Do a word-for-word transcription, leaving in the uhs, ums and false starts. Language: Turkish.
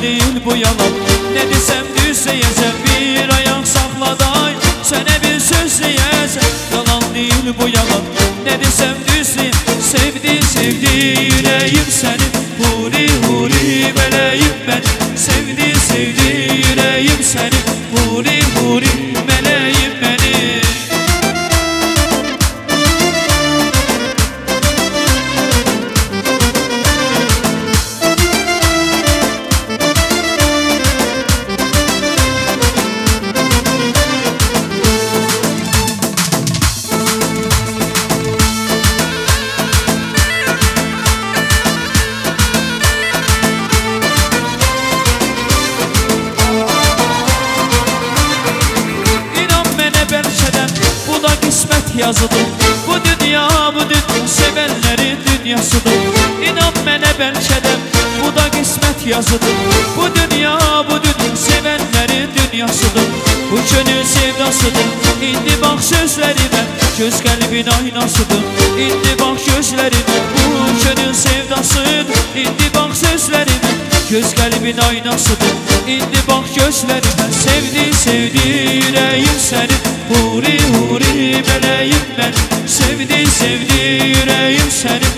değil bu yalan. Ne desem düz diyecek, bir ayak sakla day, sana bir söz diyecek. Yalan değil bu yalan, ne desem düz diyecek. Sevdi sevdi yüreğim seni, huri huri meleğim ben. Sevdi sevdi yüreğim seni, huri huri meleğim beni. Yazıdır. Bu dünya bu dünya sevenlerin dünyasıdır. İnan mənə bəlkə də bu da qismət yazıdır. Bu dünya bu dünya sevenlerin dünyasıdır. Bu könül sevdasıdır. İndi bax sözlərimə, göz qəlbin aynasıdır. İndi bax gözlərimə, bu könül sevdasıdır. İndi bax sözlərimə, göz qəlbin aynasıdır. İndi bax gözlərimə, sevdi sevdi yüreğim səni, huri huri meleğim ben. Sevdi sevdi yüreğim seni,